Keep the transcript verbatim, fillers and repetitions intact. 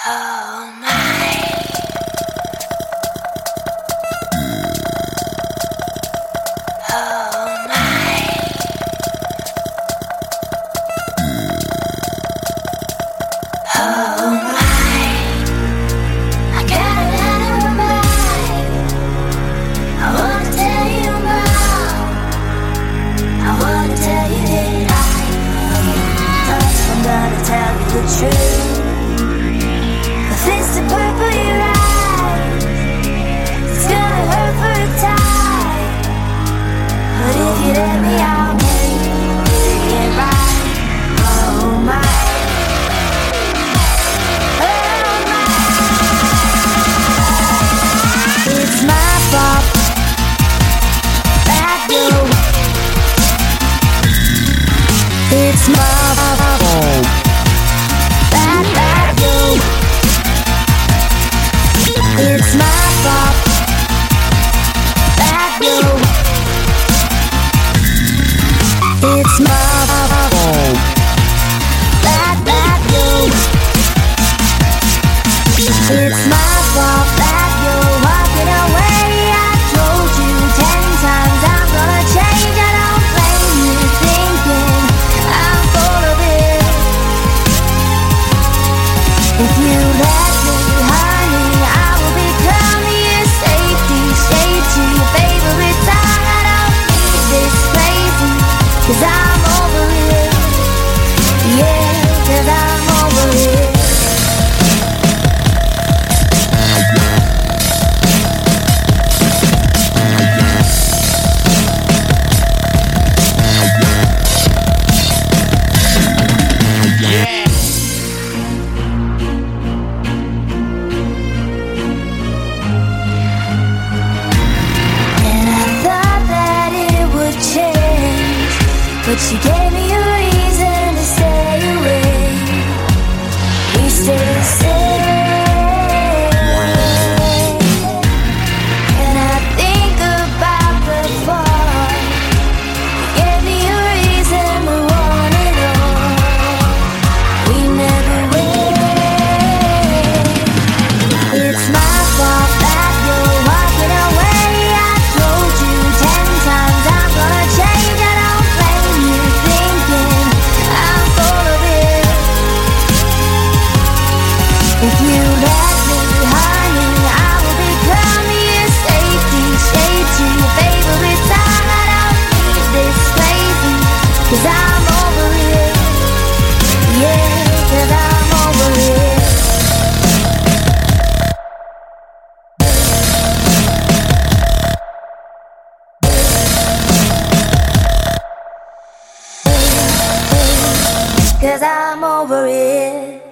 Oh my. Oh my. Oh my. I got it out of my mind. I wanna tell you more. I wanna tell you that I I'm gonna tell you the truth. If it's the purple your eyes, it's gonna hurt for a time. But if you let me, I'll make it right. Oh my. Oh my. It's my fault that you. It's my fault that that you. It's my fault that you. It's my fault that that you. It's my fault that you're walking away. I told you ten times I'm gonna change. I don't blame you thinking I'm full of it. If you let me, honey, I will become your safety shade to your favorite song. I don't need this crazy, cause I'm over it. Yeah, cause I'm over it. And I thought that it would change, but you gave me a reason to stay away. We stay the same. And I think about before. You gave me a reason to want it all. We never win. It's my fault that you're walking away. I told you ten times I'm gonna change. I don't blame you thinking I'm full of it. If you let me, honey, I will become your safety shade to your favorite song. I don't need this crazy, cause I'm over it. Yeah, cause I'm over it. Cause I'm over it.